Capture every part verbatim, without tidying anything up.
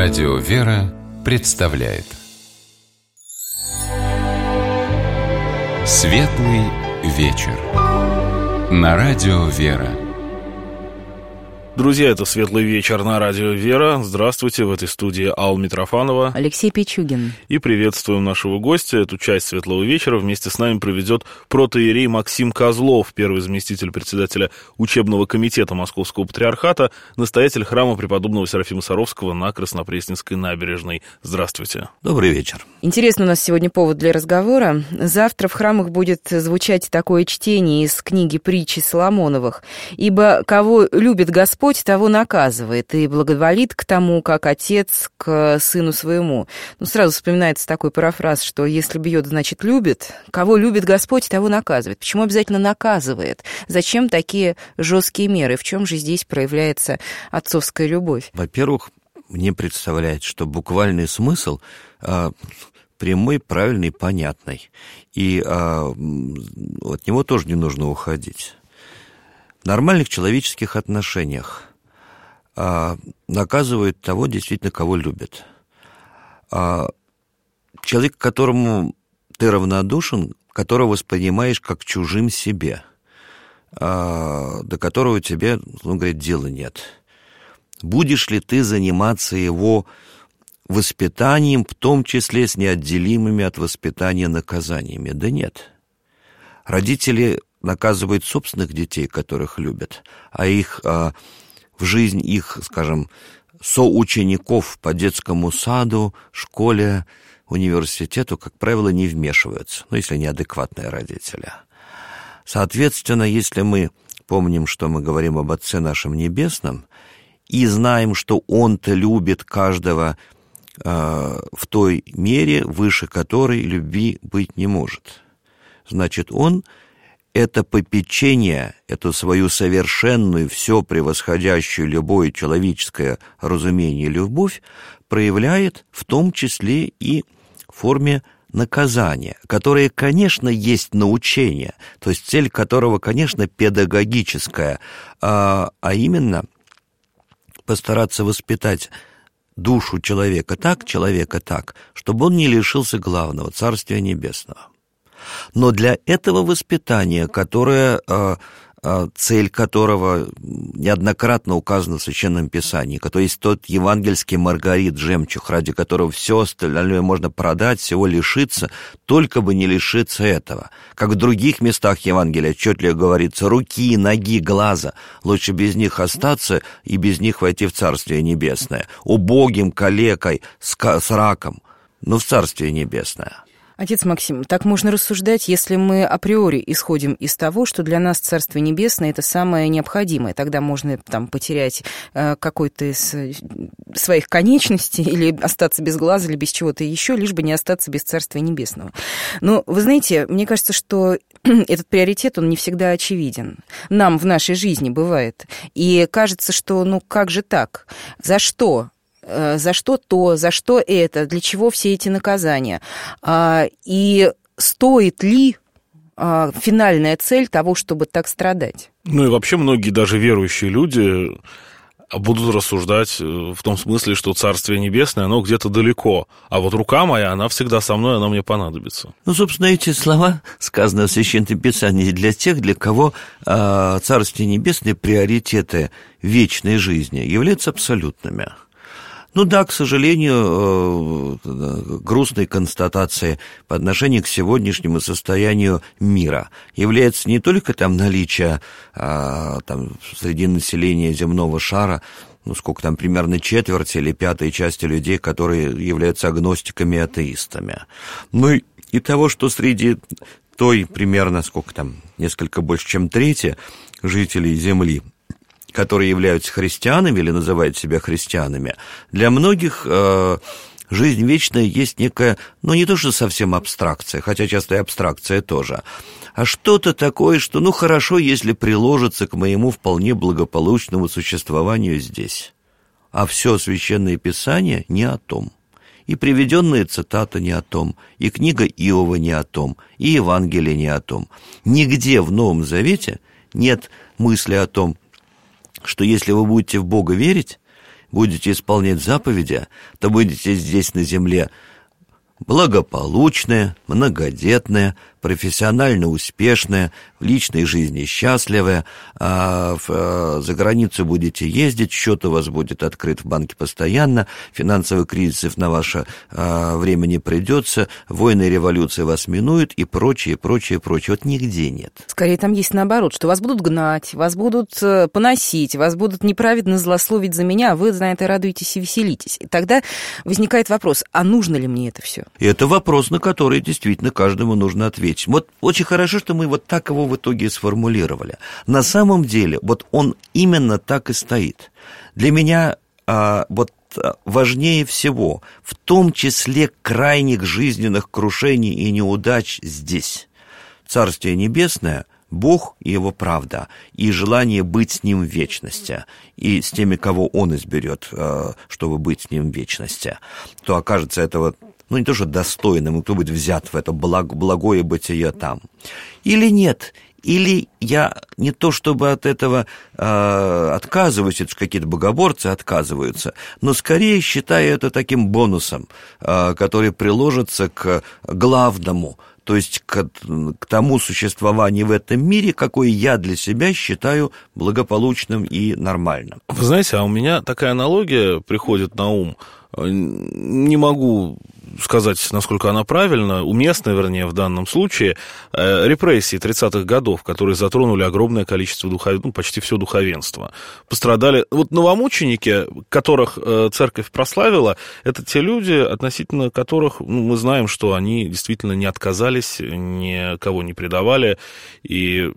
Радио «Вера» представляет Светлый вечер на Радио «Вера». Друзья, это «Светлый вечер» на Радио «Вера». Здравствуйте, в этой студии Алла Митрофанова, Алексей Пичугин. И приветствуем нашего гостя. Эту часть «Светлого вечера» вместе с нами проведет протоиерей Максим Козлов, первый заместитель председателя учебного комитета Московского патриархата, настоятель храма преподобного Серафима Саровского на Краснопресненской набережной. Здравствуйте. Добрый вечер. Интересный у нас сегодня повод для разговора. Завтра в храмах будет звучать такое чтение из книги притчи Соломоновых. «Ибо кого любит Господь, того наказывает, и благоволит к тому, как отец к сыну своему». Ну, сразу вспоминается такой парафраз, что если бьет, значит любит. Кого любит Господь, того наказывает. Почему обязательно наказывает? Зачем такие жесткие меры? В чем же здесь проявляется отцовская любовь? Во-первых, мне представляется, что буквальный смысл а, прямой, правильный, понятный. И а, от него тоже не нужно уходить. В нормальных человеческих отношениях а, наказывают того, действительно, кого любят. А, человек, к которому ты равнодушен, которого воспринимаешь как чужим себе, а, до которого тебе, ну, говорит, дела нет. Будешь ли ты заниматься его воспитанием, в том числе с неотделимыми от воспитания наказаниями? Да нет. Родители наказывают собственных детей, которых любят, а их а, в жизнь их, скажем, соучеников по детскому саду, школе, университету, как правило, не вмешиваются, ну, если неадекватные родители. Соответственно, если мы помним, что мы говорим об Отце нашем Небесном, и знаем, что Он-то любит каждого а, в той мере, выше которой любви быть не может, значит, Он это попечение, эту свою совершенную, все превосходящую любое человеческое разумение любовь проявляет в том числе и в форме наказания, которое, конечно, есть научение, то есть цель которого, конечно, педагогическая, а, а именно постараться воспитать душу человека так, человека так, чтобы он не лишился главного, Царствия Небесного. Но для этого воспитания, которое, цель которого неоднократно указана в Священном Писании, то есть тот евангельский маргарит, жемчуг, ради которого все остальное можно продать, всего лишиться, только бы не лишиться этого. Как в других местах Евангелия отчетливо говорится, руки, ноги, глаза, лучше без них остаться и без них войти в Царствие Небесное. Убогим, калекой, с раком, но в Царствие Небесное. Отец Максим, так можно рассуждать, если мы априори исходим из того, что для нас Царство Небесное – это самое необходимое. Тогда можно там потерять э, какой-то из своих конечностей или остаться без глаза, или без чего-то еще, лишь бы не остаться без Царствия Небесного. Но, вы знаете, мне кажется, что этот приоритет, он не всегда очевиден. Нам в нашей жизни бывает. И кажется, что ну как же так? За что? За что то, за что это, для чего все эти наказания. И стоит ли финальная цель того, чтобы так страдать? Ну и вообще многие даже верующие люди будут рассуждать в том смысле, что Царствие Небесное, оно где-то далеко, а вот рука моя, она всегда со мной, она мне понадобится. Ну, собственно, эти слова, сказанные в Священном Писании, для тех, для кого э, Царствие Небесное, приоритеты вечной жизни являются абсолютными. Ну да, к сожалению, грустной констатацией по отношению к сегодняшнему состоянию мира является не только там наличие а, там, среди населения земного шара, ну сколько там, примерно четверти или пятой части людей, которые являются агностиками и атеистами, но и, и того, что среди той примерно, сколько там, несколько больше, чем трети жителей Земли, которые являются христианами или называют себя христианами, для многих э, жизнь вечная есть некая, ну не то что совсем абстракция, хотя часто и абстракция тоже, а что-то такое, что ну хорошо, если приложится к моему вполне благополучному существованию здесь. А все Священное Писание не о том. И приведенные цитаты не о том, и книга Иова не о том, и Евангелие не о том. Нигде в Новом Завете нет мысли о том, что если вы будете в Бога верить, будете исполнять заповеди, то будете здесь на земле благополучные, многодетные, профессионально успешные, в личной жизни счастливые, а в, а, за границу будете ездить, счет у вас будет открыт в банке постоянно, финансовых кризисов на ваше а, время не придется, войны и революции вас минуют и прочее, прочее, прочее. Вот нигде нет. Скорее там есть наоборот, что вас будут гнать, вас будут поносить, вас будут неправедно злословить за меня, а вы за это радуетесь и веселитесь. И тогда возникает вопрос, а нужно ли мне это все? И это вопрос, на который действительно каждому нужно ответить. Вот очень хорошо, что мы вот так его в итоге сформулировали. На самом деле, вот он именно так и стоит. Для меня а, вот важнее всего, в том числе крайних жизненных крушений и неудач здесь. Царствие Небесное, Бог и Его правда, и желание быть с Ним в вечности, и с теми, кого Он изберет, чтобы быть с Ним в вечности, то окажется этого, ну, не то что достойным, кто будет взят в это благ, благое бытие там. Или нет, или я не то чтобы от этого э, отказываюсь, это какие-то богоборцы отказываются, но скорее считаю это таким бонусом, э, который приложится к главному, то есть к, к тому существованию в этом мире, какое я для себя считаю благополучным и нормальным. Вы знаете, а у меня такая аналогия приходит на ум. Не могу сказать, насколько она правильна, уместна, вернее, в данном случае, э, репрессии тридцатых годов, которые затронули огромное количество духовенства, ну, почти все духовенство. Пострадали... Вот новомученики, которых э, церковь прославила, это те люди, относительно которых, ну, мы знаем, что они действительно не отказались, никого не предавали, и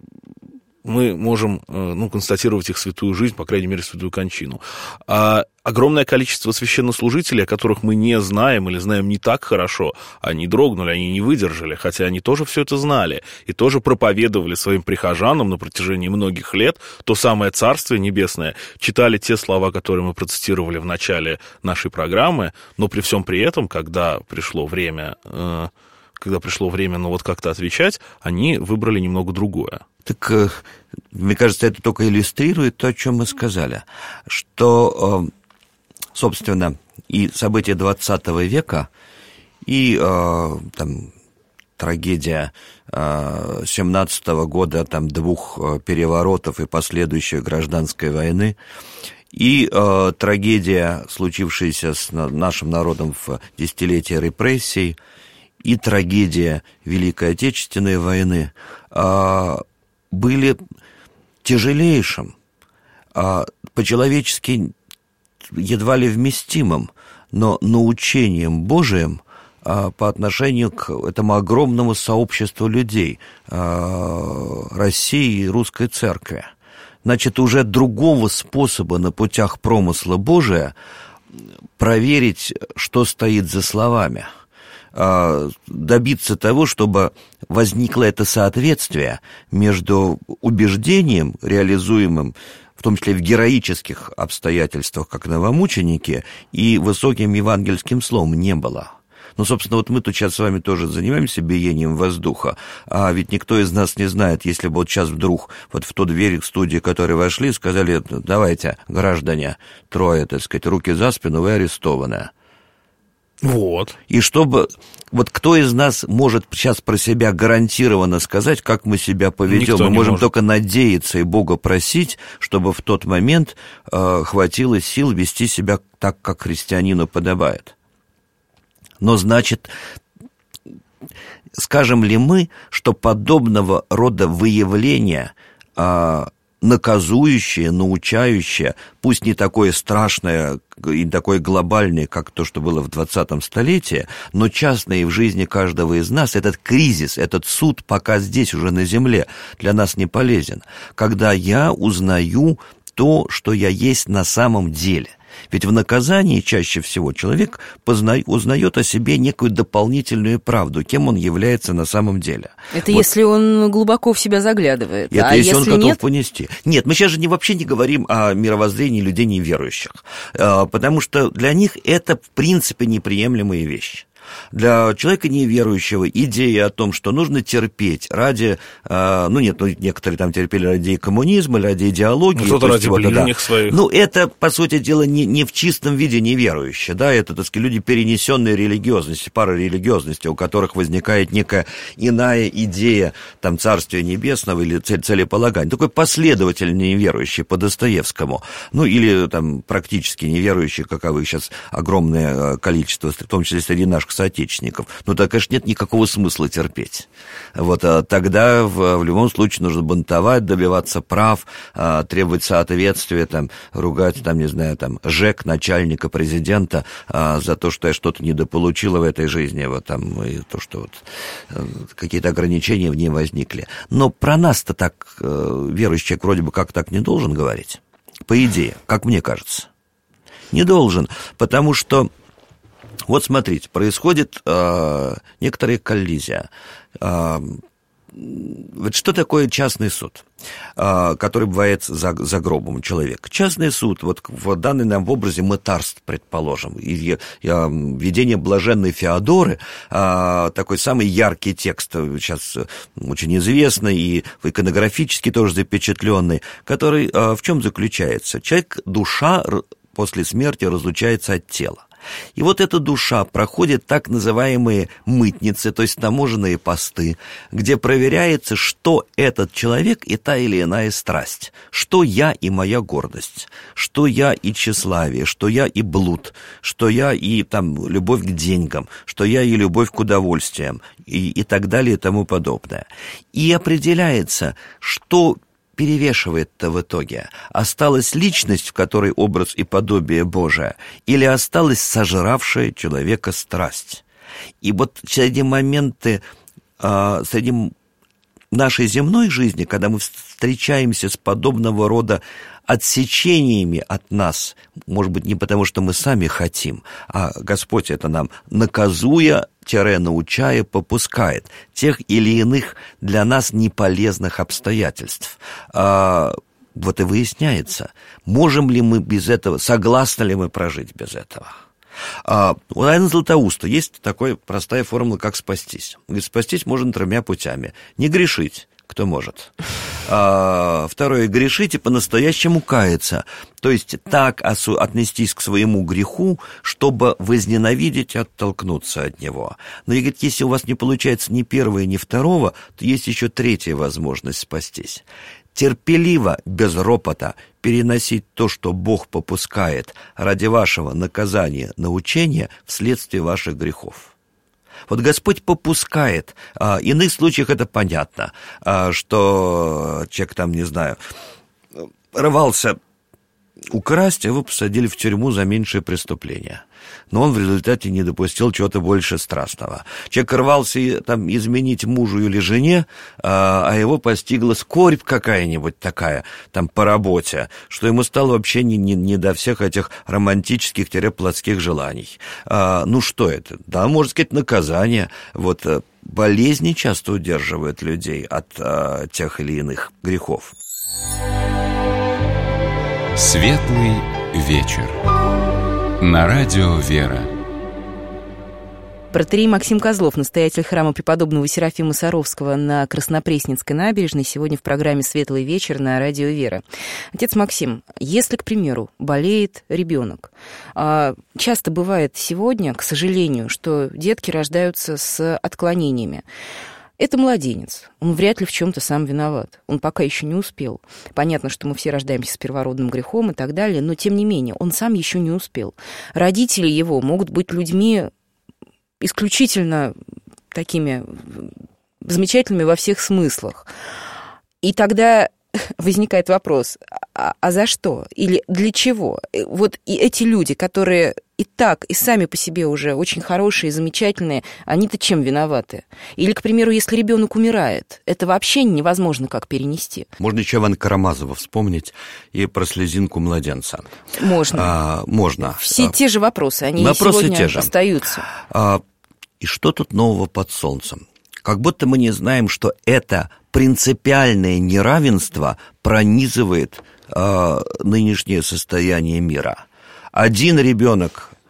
мы можем, ну, констатировать их святую жизнь, по крайней мере, святую кончину. А огромное количество священнослужителей, о которых мы не знаем или знаем не так хорошо, они дрогнули, они не выдержали, хотя они тоже все это знали и тоже проповедовали своим прихожанам на протяжении многих лет то самое Царствие Небесное, читали те слова, которые мы процитировали в начале нашей программы, но при всем при этом, когда пришло время... Э, когда пришло время, ну, вот как-то отвечать, они выбрали немного другое. Так, мне кажется, это только иллюстрирует то, о чем мы сказали, что, собственно, и события двадцатого века, и там, трагедия семнадцатого года, там, двух переворотов и последующей гражданской войны, и э, трагедия, случившаяся с нашим народом в десятилетие репрессий, и трагедия Великой Отечественной войны э, были тяжелейшим, э, по-человечески едва ли вместимым, но научением Божиим э, по отношению к этому огромному сообществу людей э, России и Русской Церкви. Значит, уже другого способа на путях промысла Божия проверить, что стоит за словами, добиться того, чтобы возникло это соответствие между убеждением, реализуемым в том числе в героических обстоятельствах, как новомученики, и высоким евангельским словом не было. Ну, собственно, вот мы тут сейчас с вами тоже занимаемся биением воздуха, а ведь никто из нас не знает, если бы вот сейчас вдруг вот в ту дверь студии, в которой вошли, сказали: давайте, граждане, трое, так сказать, руки за спину, вы арестованы. Вот. И чтобы... Вот кто из нас может сейчас про себя гарантированно сказать, как мы себя поведем? Никто мы можем может. только надеяться и Бога просить, чтобы в тот момент э, хватило сил вести себя так, как христианину подобает. Но, значит, скажем ли мы, что подобного рода выявления, э, наказующее, научающее, пусть не такое страшное и такое глобальное, как то, что было в двадцатом столетии, но частное и в жизни каждого из нас, этот кризис, этот суд пока здесь, уже на земле, для нас не полезен. Когда я узнаю то, что я есть на самом деле. Ведь в наказании чаще всего человек познает, узнает о себе некую дополнительную правду, кем он является на самом деле. Это вот. Если он глубоко в себя заглядывает. Это а если, если он готов нет? понести. Нет, мы сейчас же не, вообще не говорим о мировоззрении людей неверующих, потому что для них это в принципе неприемлемые вещи. Для человека неверующего идея о том, что нужно терпеть ради, э, ну нет, ну, некоторые там терпели ради коммунизма, ради идеологии. Кто-то ради ближних да. своих. Ну, это, по сути дела, не, не в чистом виде неверующие, да, это, так сказать, люди перенесенной религиозности, парарелигиозности, у которых возникает некая иная идея, там, Царствия Небесного или целеполагания. Такой последовательный неверующий по Достоевскому, ну, или там практически неверующие, каковых сейчас огромное количество, в том числе среди наших соотечественников, ну, так, конечно, нет никакого смысла терпеть. Вот, а тогда в, в любом случае нужно бунтовать, добиваться прав, а, требовать соответствия, там, ругать, там, не знаю, там, ЖЭК, начальника, президента а, за то, что я что-то недополучила в этой жизни, вот, там, и то, что вот, а, какие-то ограничения в ней возникли. Но про нас-то так а, верующий человек вроде бы как так не должен говорить, по идее, как мне кажется. Не должен, потому что вот смотрите, происходит э, некоторая коллизия. Э, вот что такое частный суд, э, который бывает за, за гробом человека? Частный суд, вот в данной нам в образе мытарств, предположим, и, и, видение блаженной Феодоры, э, такой самый яркий текст, сейчас очень известный и иконографически тоже запечатленный, который э, в чем заключается? Человек, душа после смерти разлучается от тела. И вот эта душа проходит так называемые мытницы, то есть таможенные посты, где проверяется, что этот человек и та или иная страсть, что я и моя гордость, что я и тщеславие, что я и блуд, что я и там любовь к деньгам, что я и любовь к удовольствиям и, и так далее и тому подобное. И определяется, что перевешивает-то в итоге? Осталась личность, в которой образ и подобие Божие, или осталась сожравшая человека страсть? И вот среди моменты, э, среди нашей земной жизни, когда мы встречаемся с подобного рода отсечениями от нас, может быть, не потому, что мы сами хотим, а Господь это нам, наказуя, тире научая, попускает тех или иных для нас неполезных обстоятельств. А, вот и выясняется, можем ли мы без этого, согласны ли мы прожить без этого. А, у Иоанна Златоуста есть такая простая формула, как спастись. Говорит, спастись можно тремя путями. Не грешить, кто может. А, второе, грешить и по-настоящему каяться. То есть так отнестись к своему греху, чтобы возненавидеть и оттолкнуться от него. Но, говорит, если у вас не получается ни первого, ни второго, то есть еще третья возможность спастись. Терпеливо, без ропота, переносить то, что Бог попускает ради вашего наказания, научения вследствие ваших грехов. Вот Господь попускает. В иных случаях это понятно, что человек там, не знаю, рвался украсть, а его посадили в тюрьму за меньшее преступление. Но он в результате не допустил чего-то больше страстного. Человек рвался там изменить мужу или жене, а его постигла скорбь какая-нибудь такая, там, по работе, что ему стало вообще не, не, не до всех этих романтических-плотских желаний. А, ну, что это? Да, можно сказать, наказание. Вот болезни часто удерживают людей от а, тех или иных грехов. Светлый вечер. На радио «Вера». Протоиерей Максим Козлов, настоятель храма преподобного Серафима Саровского на Краснопресненской набережной, сегодня в программе «Светлый вечер» на радио «Вера». Отец Максим, если, к примеру, болеет ребенок, часто бывает сегодня, к сожалению, что детки рождаются с отклонениями. Это младенец, он вряд ли в чем-то сам виноват, он пока еще не успел. Понятно, что мы все рождаемся с первородным грехом и так далее, но тем не менее, он сам еще не успел. Родители его могут быть людьми исключительно такими замечательными во всех смыслах. И тогда возникает вопрос, а, а за что? Или для чего? Вот и эти люди, которые и так, и сами по себе уже очень хорошие, замечательные, они-то чем виноваты? Или, к примеру, если ребенок умирает, это вообще невозможно как перенести. Можно еще Ивана Карамазова вспомнить и про слезинку младенца. Можно. А, можно. Все а, те же вопросы, они вопросы сегодня те же. остаются. А, и что тут нового под солнцем? Как будто мы не знаем, что это принципиальное неравенство пронизывает э, нынешнее состояние мира. Один ребенок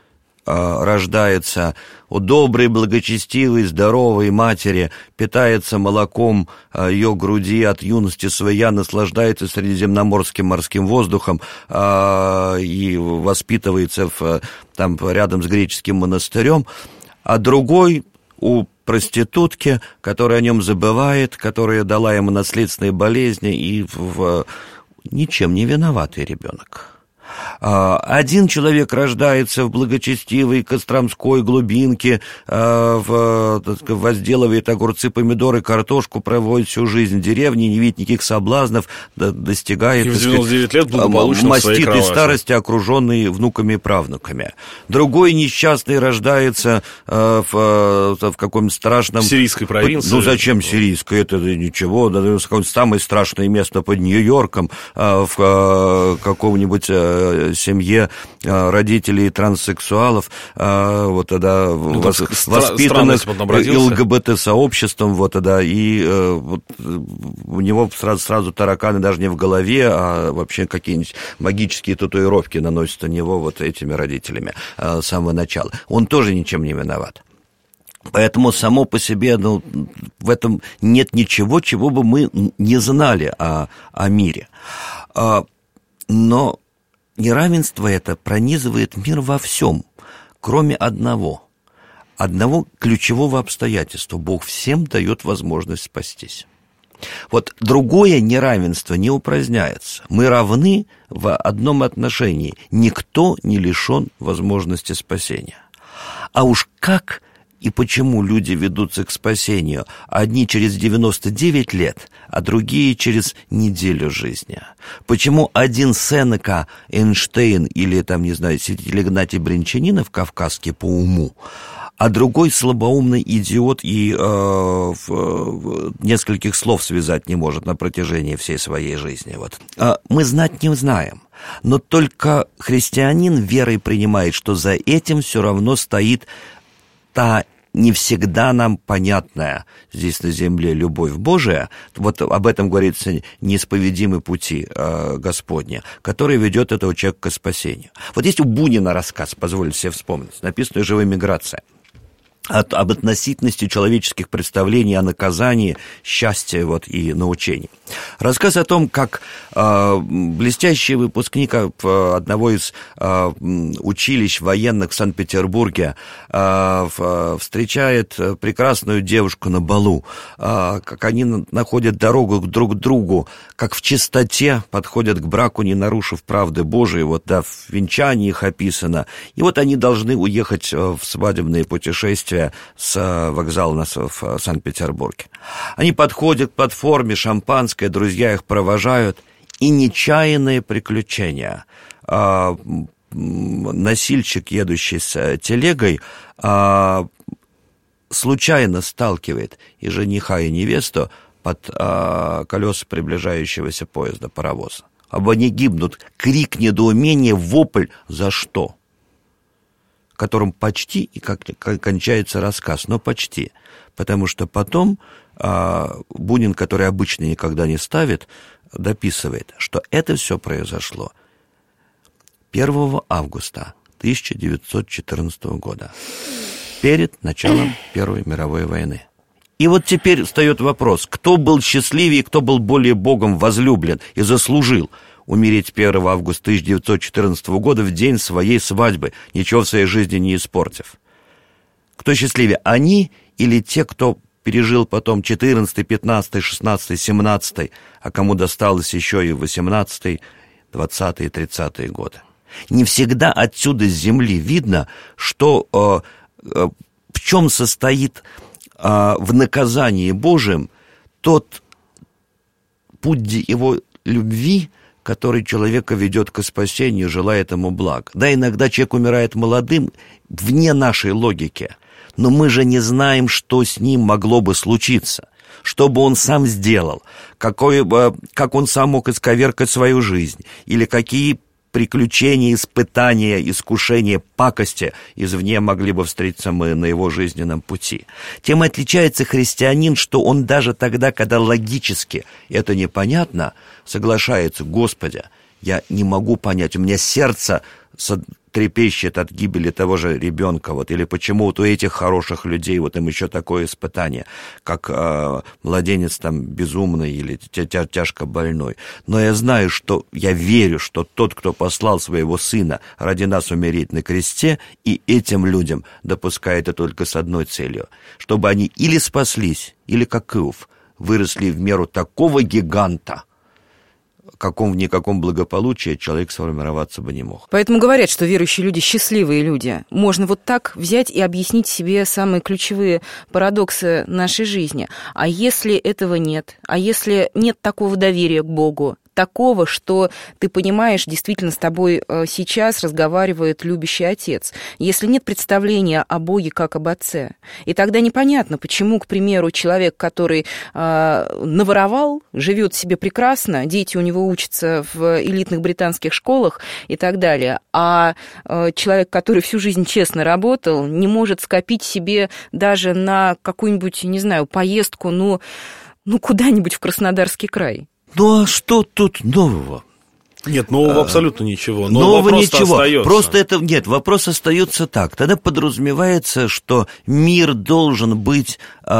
э, рождается у доброй, благочестивой, здоровой матери, питается молоком э, ее груди от юности своя, наслаждается средиземноморским морским воздухом э, и воспитывается в, там, рядом с греческим монастырем, а другой у проститутки, которая о нем забывает, которая дала ему наследственные болезни, и в, в, ничем не виноватый ребенок. Один человек рождается в благочестивой Костромской глубинке, в, так сказать, возделывает огурцы, помидоры, картошку, проводит всю жизнь в деревне, не видит никаких соблазнов, достигает, и в девяносто девять лет благополучно мастит из старости, окруженный внуками и правнуками. Другой несчастный рождается в, в каком-нибудь страшном... В сирийской провинции. Ну, зачем сирийской? Это ничего. Какое-нибудь самое страшное место под Нью-Йорком, в каком-нибудь... семье родителей транссексуалов, вот тогда ну, вос, воспитанных ЛГБТ-сообществом, вот тогда, и вот, у него сразу, сразу тараканы даже не в голове, а вообще какие-нибудь магические татуировки наносят на него вот этими родителями с самого начала. Он тоже ничем не виноват. Поэтому само по себе, ну, в этом нет ничего, чего бы мы не знали о, о мире. Но неравенство это пронизывает мир во всем, кроме одного. Одного ключевого обстоятельства. Бог всем дает возможность спастись. Вот другое неравенство не упраздняется. Мы равны в одном отношении. Никто не лишен возможности спасения. А уж как и почему люди ведутся к спасению? Одни через девяносто девять лет, а другие через неделю жизни. Почему один Сенека, Эйнштейн или, там, не знаю, святитель Игнатий Брянчанинов, кавказский по уму, а другой слабоумный идиот и э, в, в, нескольких слов связать не может на протяжении всей своей жизни. Вот. А мы знать не знаем. Но только христианин верой принимает, что за этим все равно стоит та не всегда нам понятная здесь на земле любовь Божия, вот об этом говорится неисповедимы пути э, Господня, который ведет этого человека к спасению. Вот есть у Бунина рассказ, позвольте себе вспомнить, написанный «Живая миграция», от, об относительности человеческих представлений о наказании, счастье вот, и научении. Рассказ о том, как э, блестящий выпускник одного из э, училищ военных в Санкт-Петербурге э, в, встречает прекрасную девушку на балу, э, как они находят дорогу друг к другу, как в чистоте подходят к браку, не нарушив правды Божией, вот, да, в венчании их описано. И вот они должны уехать в свадебные путешествия с вокзала в Санкт-Петербурге. Они подходят к платформе, шампанское, друзья их провожают, и нечаянные приключения. Носильщик, едущий с телегой, случайно сталкивает и жениха, и невесту под колеса приближающегося поезда, паровоза. Оба они гибнут. Крик недоумения, вопль «За что?», которым почти и как кончается рассказ, но почти. Потому что потом а, Бунин, который обычно никогда не ставит, дописывает, что это все произошло первого августа тысяча девятьсот четырнадцатого года, перед началом Первой мировой войны. И вот теперь встает вопрос, кто был счастливее, кто был более Богом возлюблен и заслужил умереть первого августа тысяча девятьсот четырнадцатого года в день своей свадьбы, ничего в своей жизни не испортив. Кто счастливее, они или те, кто пережил потом четырнадцатый, пятнадцатый, шестнадцатый, семнадцатый, а кому досталось еще и восемнадцатый, двадцатый и тридцатые годы? Не всегда отсюда с земли видно, что э, э, в чем состоит э, в наказании Божьем тот путь его любви, который человека ведет к спасению, желает ему благ. Да, иногда человек умирает молодым, вне нашей логики, но мы же не знаем, что с ним могло бы случиться, что бы он сам сделал, какой, как он сам мог исковеркать свою жизнь, или какие приключения, испытания, искушения, пакости извне могли бы встретиться мы на его жизненном пути. Тем и отличается христианин, что он даже тогда, когда логически это непонятно, соглашается: Господи, я не могу понять, у меня сердце трепещет от гибели того же ребенка, вот, или почему вот у этих хороших людей вот им еще такое испытание, как э, младенец там безумный или тя- тя- тяжко больной. Но я знаю, что я верю, что тот, кто послал своего сына ради нас умереть на кресте, и этим людям допускает это только с одной целью, чтобы они или спаслись, или, как Иов, выросли в меру такого гиганта, каком в никаком благополучии человек сформироваться бы не мог. Поэтому говорят, что верующие люди счастливые люди. Можно вот так взять и объяснить себе самые ключевые парадоксы нашей жизни. А если этого нет? А если нет такого доверия к Богу? Такого, что ты понимаешь, действительно с тобой сейчас разговаривает любящий отец. Если нет представления о Боге как об отце, и тогда непонятно, почему, к примеру, человек, который э, наворовал, живет себе прекрасно, дети у него учатся в элитных британских школах и так далее, а э, человек, который всю жизнь честно работал, не может скопить себе даже на какую-нибудь, не знаю, поездку, ну, ну куда-нибудь в Краснодарский край. Ну а что тут нового? Нет, нового а, абсолютно ничего. Но нового вопрос ничего. Остается. Просто это нет, вопрос остается так. Тогда подразумевается, что мир должен быть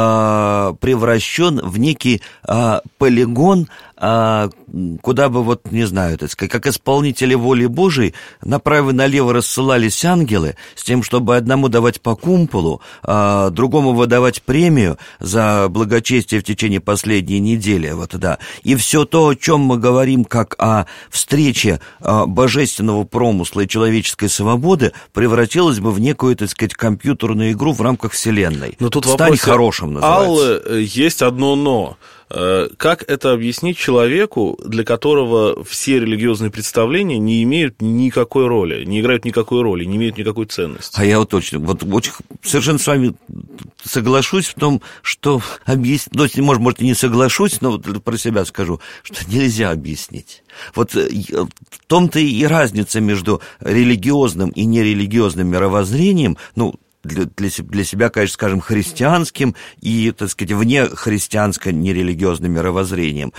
э, превращен в некий э, полигон, э, куда бы вот не знаю, так сказать, как исполнители воли Божией направо и налево рассылались ангелы с тем, чтобы одному давать по кумполу, э, другому выдавать премию за благочестие в течение последней недели, вот да. И все то, о чем мы говорим, как о встрече э, божественного промысла и человеческой свободы, превратилось бы в некую, так сказать, компьютерную игру в рамках вселенной. Но тут Стань хорошим, называется. Аллы, есть одно но. Как это объяснить человеку, для которого все религиозные представления не имеют никакой роли, не играют никакой роли, не имеют никакой ценности? А я вот точно, вот очень совершенно с вами соглашусь в том, что объяснить, ну, может, может, и не соглашусь, но вот про себя скажу, что нельзя объяснить. Вот в том-то и разница между религиозным и нерелигиозным мировоззрением, ну, Для, для, для себя, конечно, скажем, христианским и, так сказать, вне христианско-нерелигиозным мировоззрением,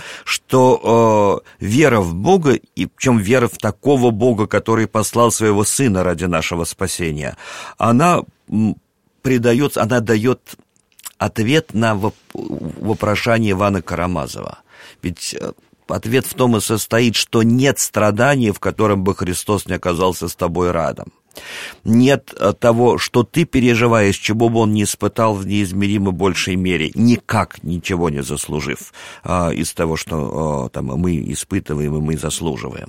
что э, вера в Бога, и причем вера в такого Бога, который послал своего Сына ради нашего спасения, она придает, она дает ответ на вопрошание Ивана Карамазова. Ведь ответ в том и состоит, что нет страдания, в котором бы Христос не оказался с тобой рядом. Нет того, что ты переживаешь, чего бы он не испытал в неизмеримо большей мере, никак ничего не заслужив а, из того, что а, там, мы испытываем и мы заслуживаем.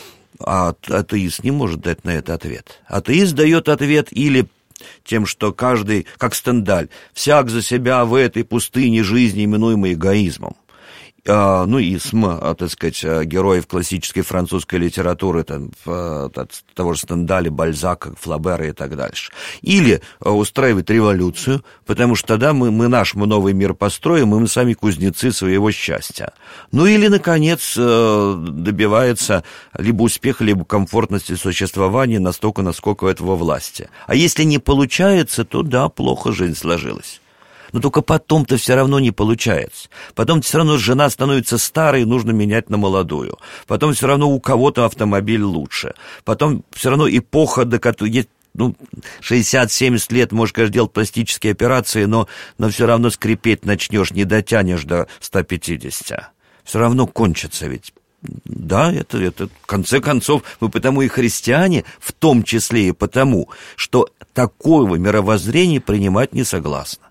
А атеист не может дать на это ответ. Атеист дает ответ или тем, что каждый, как Стендаль, всяк за себя в этой пустыне жизни, именуемой эгоизмом. Ну и СМ, так сказать, героев классической французской литературы, там, от того же Стендаля, Бальзака, Флабера и так дальше. Или устраивать революцию, потому что тогда мы, мы наш мы новый мир построим, и мы сами кузнецы своего счастья. Ну или, наконец, добивается либо успеха, либо комфортности существования настолько, насколько у этого власти. А если не получается, то да, плохо жизнь сложилась. Но только потом-то все равно не получается. Потом все равно жена становится старой, нужно менять на молодую. Потом все равно у кого-то автомобиль лучше. Потом все равно эпоха, до которой есть, ну, шестьдесят-семьдесят лет, можешь, конечно, делать пластические операции, но, но все равно скрипеть начнешь, не дотянешь до ста пятидесяти. Все равно кончится ведь. Да, это, это, в конце концов, мы потому и христиане, в том числе и потому, что такого мировоззрения принимать не согласны.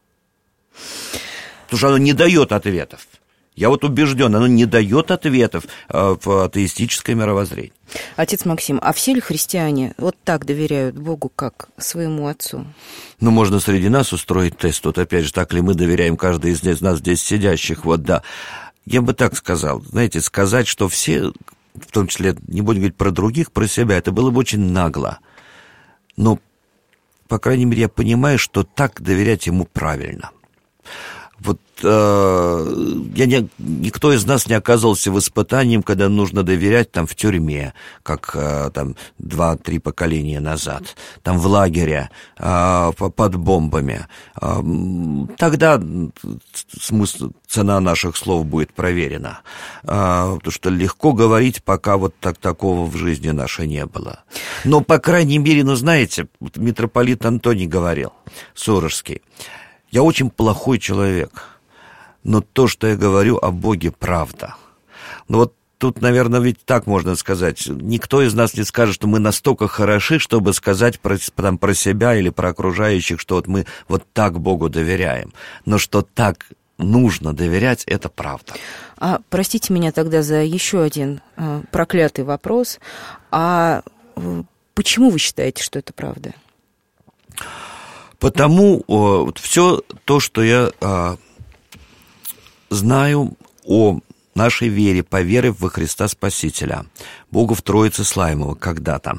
Потому что оно не дает ответов. Я вот убежден, оно не дает ответов в атеистическое мировоззрение. Отец Максим, а все ли христиане вот так доверяют Богу, как своему отцу? Ну, можно среди нас устроить тест. Вот опять же, так ли мы доверяем каждый из нас здесь сидящих? Вот да. Я бы так сказал. Знаете, сказать, что все, в том числе, не будем говорить про других, про себя, это было бы очень нагло. Но, по крайней мере, я понимаю, что так доверять ему правильно. Вот э, я не, никто из нас не оказывался в испытании, когда нужно доверять там в тюрьме, как э, там два-три поколения назад, там в лагере, э, под бомбами. Э, тогда смысл, цена наших слов будет проверена. Э, потому что легко говорить, пока вот так, такого в жизни нашей не было. Но, по крайней мере, ну, знаете, митрополит Антоний говорил, Сурожский: я очень плохой человек, но то, что я говорю о Боге, правда. Ну вот тут, наверное, ведь так можно сказать. Никто из нас не скажет, что мы настолько хороши, чтобы сказать про, там, про себя или про окружающих, что вот мы вот так Богу доверяем. Но что так нужно доверять, это правда. А простите меня тогда за еще один а, проклятый вопрос. А почему вы считаете, что это правда? Потому вот, все то, что я а, знаю о нашей вере, поверив во Христа Спасителя, Богу в Троице Славимого когда-то,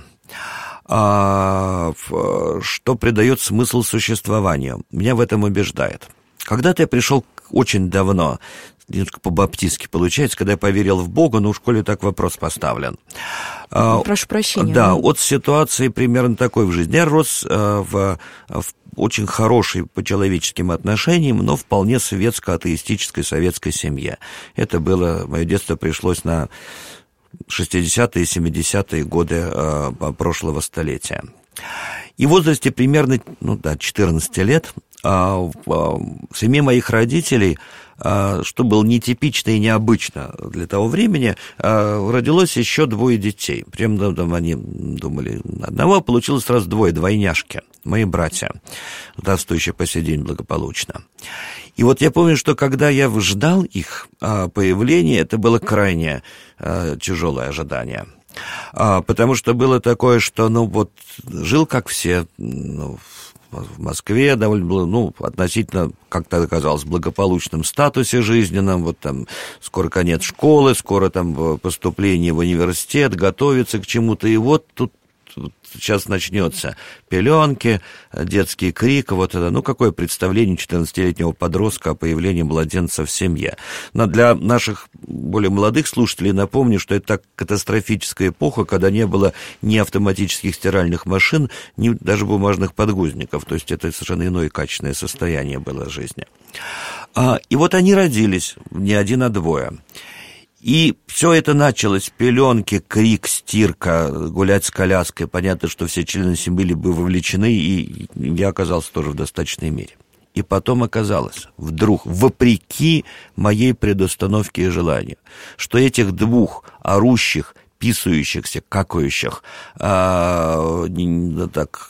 а, что придает смысл существованию, меня в этом убеждает. Когда-то я пришел очень давно, немножко по-баптистски получается, когда я поверил в Бога, но в школе так вопрос поставлен. Прошу прощения. Да, но... от ситуации примерно такой в жизни. Я рос в, в очень хорошей по человеческим отношениям, но вполне светско-атеистической советской семье. Это было, мое детство пришлось на шестидесятые и семидесятые годы прошлого столетия. И в возрасте примерно, ну да, четырнадцати лет в семье моих родителей, что было нетипично и необычно для того времени, родилось еще двое детей. Прям там они думали, одного получилось сразу двое, двойняшки, мои братья, здравствующие по сей день благополучно. И вот я помню, что когда я ждал их появления, это было крайне тяжелое ожидание. Потому что было такое, что, ну вот, жил как все, ну, в Москве, довольно было, ну, относительно, как тогда казалось, благополучном статусе жизненном, вот там скоро конец школы, скоро там поступление в университет, готовиться к чему-то, и вот тут вот сейчас начнется пеленки, детский крик, вот это, ну, какое представление четырнадцатилетнего подростка о появлении младенца в семье. Но для наших более молодых слушателей напомню, что это так катастрофическая эпоха, когда не было ни автоматических стиральных машин, ни даже бумажных подгузников, то есть это совершенно иное качественное состояние было жизни. И вот они родились, не один, а двое. И все это началось: пеленки, крик, стирка, гулять с коляской. Понятно, что все члены семьи были бы вовлечены, и я оказался тоже в достаточной мере. И потом оказалось, вдруг, вопреки моей предустановке и желанию, что этих двух орущих, писающихся, какающих, а, так,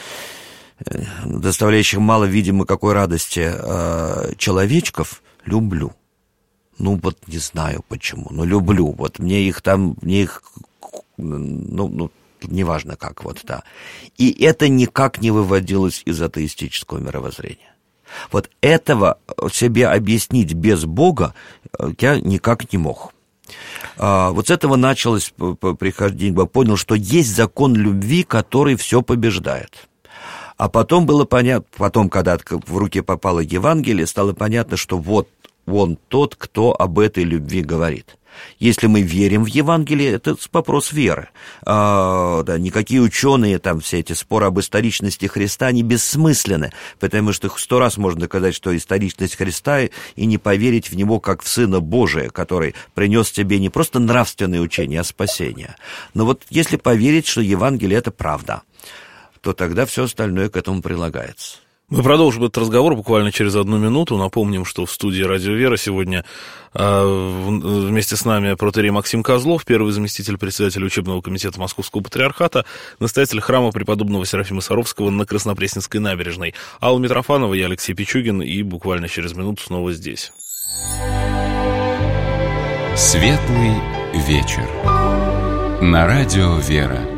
доставляющих мало, видимо, какой радости а, человечков люблю. Ну, вот не знаю почему, но люблю. Вот мне их там, мне их, ну, ну, неважно как, вот, да. И это никак не выводилось из атеистического мировоззрения. Вот этого себе объяснить без Бога я никак не мог. А, вот с этого началось прихождение, понял, что есть закон любви, который все побеждает. А потом было понятно, потом, когда в руки попало Евангелие, стало понятно, что вот он тот, кто об этой любви говорит. Если мы верим в Евангелие, это вопрос веры. А, да, никакие ученые, там, все эти споры об историчности Христа, они бессмысленны, потому что сто раз можно доказать, что историчность Христа, и не поверить в Него как в Сына Божия, который принес тебе не просто нравственное учение, а спасение. Но вот если поверить, что Евангелие – это правда, то тогда все остальное к этому прилагается. Мы продолжим этот разговор буквально через одну минуту. Напомним, что в студии «Радио Вера» сегодня э, вместе с нами протоиерей Максим Козлов, первый заместитель председателя учебного комитета Московского патриархата, настоятель храма преподобного Серафима Саровского на Краснопресненской набережной. Алла Митрофанова, я Алексей Пичугин, и буквально через минуту снова здесь. Светлый вечер. На «Радио Вера».